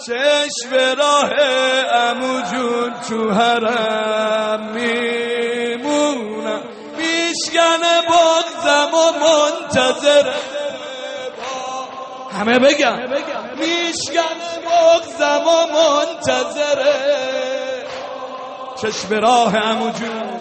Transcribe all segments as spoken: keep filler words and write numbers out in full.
چشم راه عمو جون تو حرم میمونم، میشکنه بغضم و منتظر. همه بگم میشکنه بغضم و منتظره. چشم راه عمو جون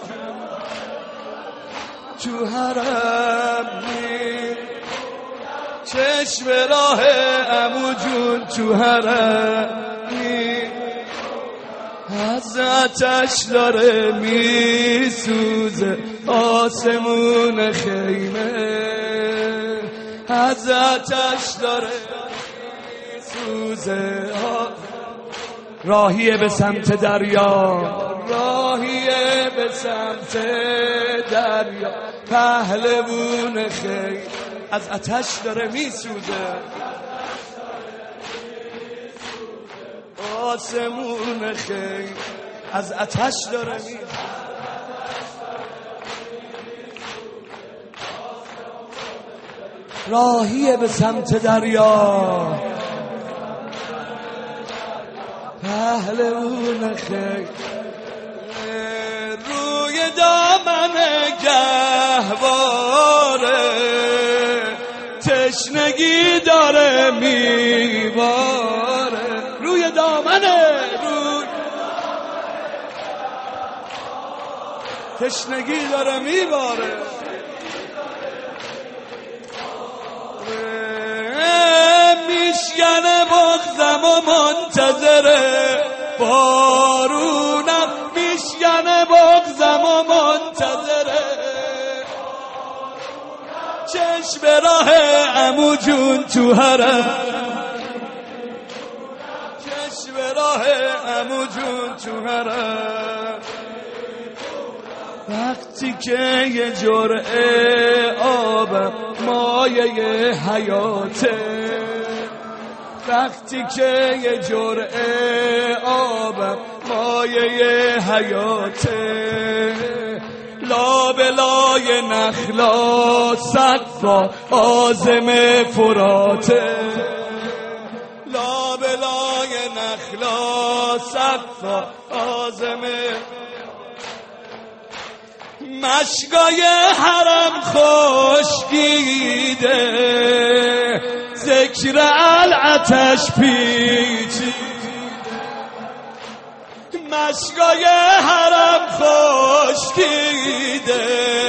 تو حرم می، چشم راه عمو جون تو حرم می، از آتش داره میسوزه آسمون خیمه، از آتش داره میسوزه. راهیه به سمت دریا، راهیه به سمت دریا، پهلوون خیل از آتش داره میسوزه، آسمون خیل از آتش داره میسوزه. راهیه به سمت دریا، پهلوون خیل روی دامن گهواره، تشنگی داره میباره. روی دامنه، روی تشنگی داره میباره. میشکنه بغضم و منتظره بارونم، میشکنه بغضم و منتظره. چشم راه عمو جون تو حرم، چشم راه عمو جون تو حرم. وقتی که یه جرعه آبم مایه حیاته، وقتی که یه جرعه آبم مایه حیاته، لابلای نخلا صدفا آزم فراته، لابلای نخلا صدفا آزم. مشگای حرم خشکیده، ذکر العتش پیچیده. مشگای حرم خشکیده،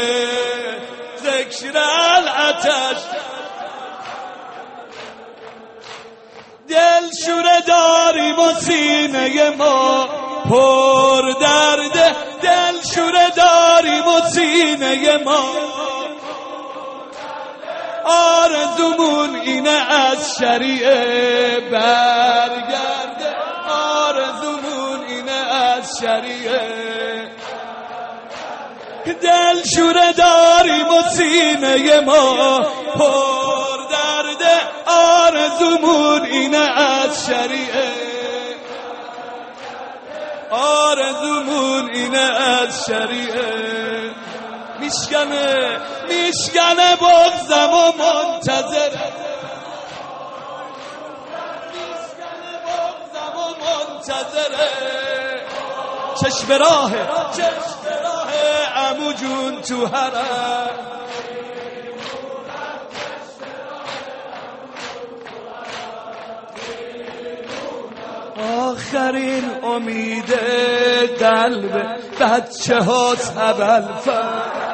ذکر العتش. دل شوره داریم و سینه ما پر درده، دل شوره داریم و سینه ما. آرزومون اینه از شریعه برگرده، آرزومون اینه از شریعه. دل شوره داریم و سینه ما پر درده، آرزومون اینه از شریعه، آرزومون اینه از شریعه. میشکنه میشکنه بغضم و منتظره، میشکنه بغضم و منتظره. چشم راه، چشم راه عمو جون تو حرم. آخرین امید قلب بچه هاست ابوالفضل.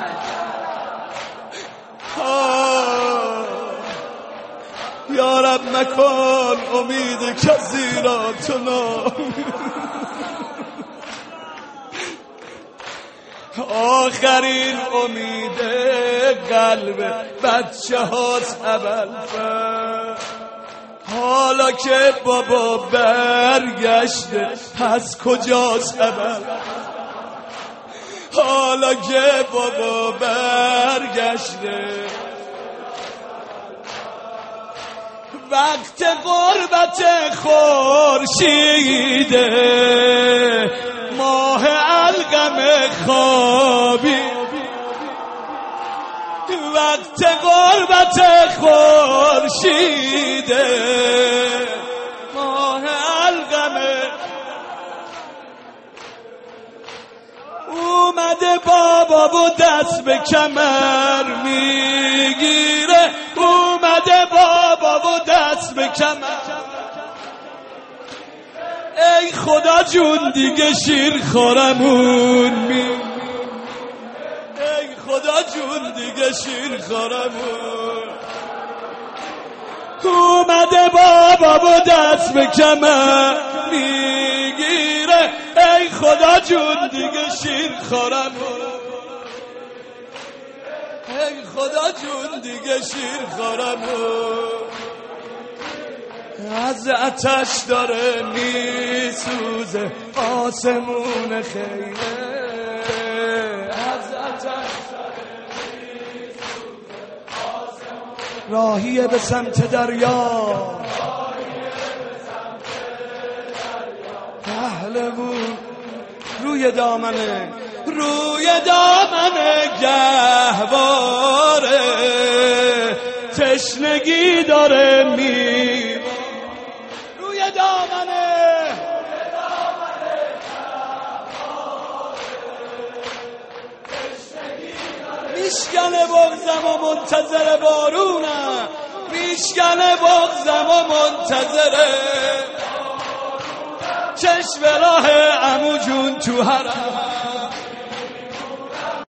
یا رب مکن امید کسی را تو ناامید. آخرین امید قلب بچه هاست ابوالفضل. حالا که بابا برگشته پس کجاست ابوالفضل؟ حالا که بابا برگشته وقت غربت خورشیده، ماه القم خوابی. وقت غربت خورشیده، ماه بابا و دست به کمر میگیره، اومده بابا و دست به کمر. ای خدا جون دیگه شیر خورمون می ای خدا جون دیگه شیر خورمون. اومده بابا و دست به کمر میگیره، ای خدا جون دیگه شیر خورمون. ای خدا جون دیگه شیر خورمون. از آتش داره میسوزه آسمون خیره، از آتش داره میسوزه آسمون. راهیه به سمت دریا، پهلوون روی دامنه، روی دامنه گهواره، تشنگی داره می روی دامنه، میشکنه بغزم و منتظر بارونم، میشکنه بغزم و منتظره چشم راه عمو جون تو حرم.